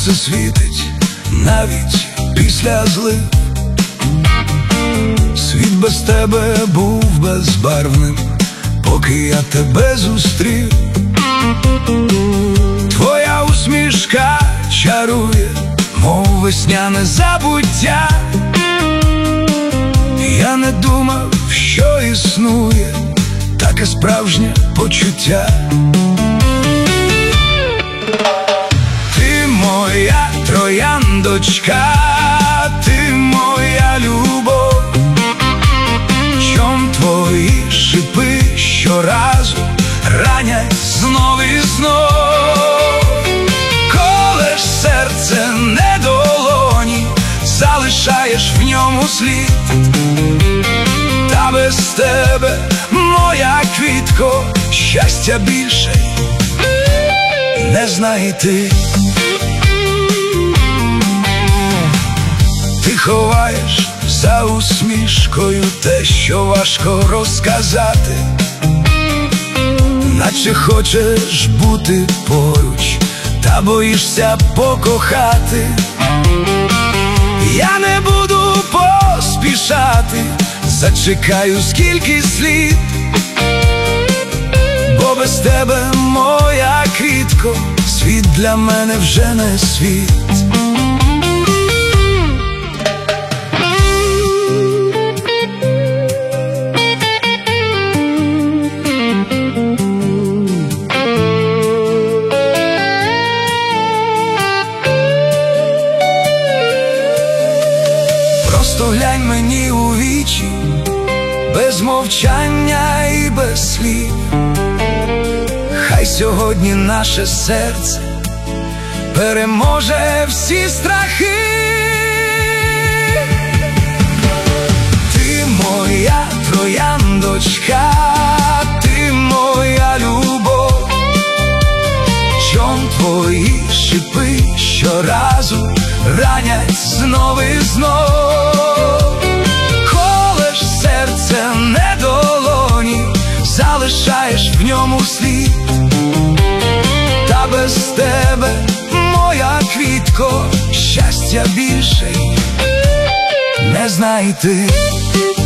Сонце світить навіть після злив. Світ без тебе був безбарвним, поки я тебе зустрів. Твоя усмішка чарує, мов весняне забуття. Я не думав, що існує таке справжнє почуття. Ти моя трояндочка, ти моя любов. Чом твої шипи щоразу ранять знов і знов. Колеш серце не долоні, залишаєш в ньому слід. Та без тебе, моя квітко, щастя більше не знайти. Ти ховаєш за усмішкою те, що важко розказати, наче хочеш бути поруч, та боїшся покохати. Я не буду поспішати, зачекаю скільки слід, бо без тебе, моя квітко, світ для мене вже не світ. Просто глянь мені у вічі, без мовчання і без слів. Хай сьогодні наше серце переможе всі страхи. Ти моя трояндочка, ти моя любов. Чом твої шипи щоразу ранять знов і знов. Колеш серце не долоні, залишаєш в ньому слід. Та без тебе, моя квітко, щастя більше не знайти.